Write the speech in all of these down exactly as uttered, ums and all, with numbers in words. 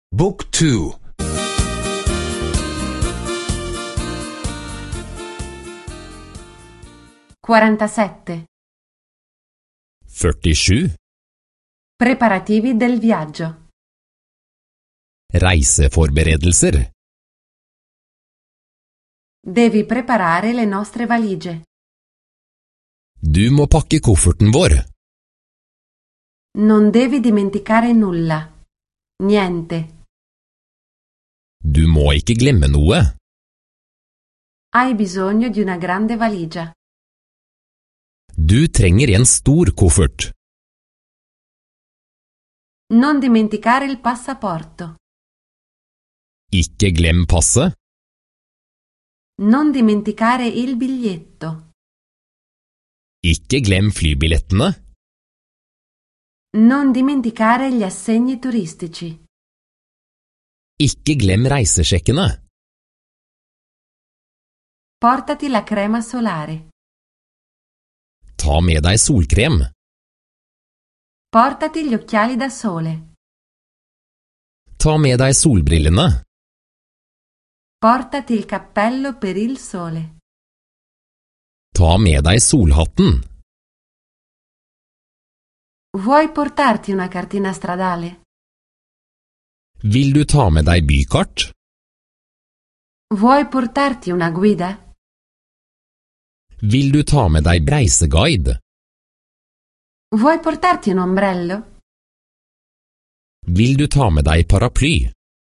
Book two. quarantasette. førtisju. Preparativi del viaggio. Reiseforberedelser. Devi preparare le nostre valigie. Du må pakke kofferten vår. Non devi dimenticare nulla. Niente. Du må ikke glemme noe. Hai bisogno di una grande valigia. Du trenger en stor koffert. Non dimenticare il passaporto. Ikke glem passet. Non dimenticare il biglietto. Ikke glem flybillettene. Non dimenticare gli assegni turistici. Ikke glem reisesjekkene. Portati la crema solare. Ta med deg solkrem. Portati gli occhiali da sole. Ta med deg solbrillene. Portati il cappello per il sole. Ta med deg solhatten. Vuoi portarti una cartina stradale? Vil du ta med deg bykart? Vuoi portarti una guida? Vil du ta med deg reiseguide? Vuoi portarti un ombrello? Vil du ta med deg paraply?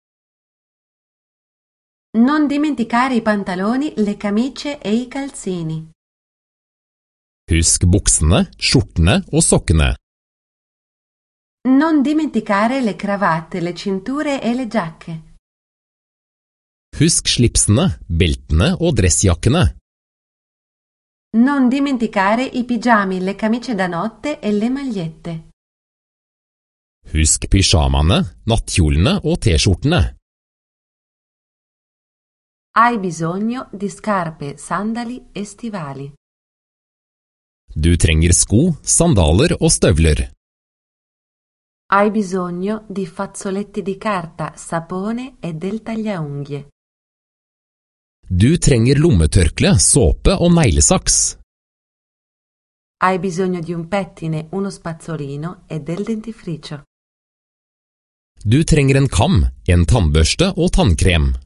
Non dimenticare i pantaloni, le camicie e i calzini. Husk buksene, skjortene og sokkene. Non dimenticare le cravatte, le cinture e le giacche. Husk slipsene, beltene og dressjakkene. Non dimenticare i pigiami, le camicie da notte e le magliette. Husk pyjamaene, nattkjolene og t-skjortene. Hai bisogno di scarpe, sandali e stivali. Du trenger sko, sandaler og støvler. Hai bisogno di fazzoletti di carta, sapone e del tagliaunghie. Du trenger lommetørkle, såpe og neglesaks. Hai bisogno di un pettine, uno spazzolino e del dentifricio. Du trenger en kam, en tannbørste og tannkrem.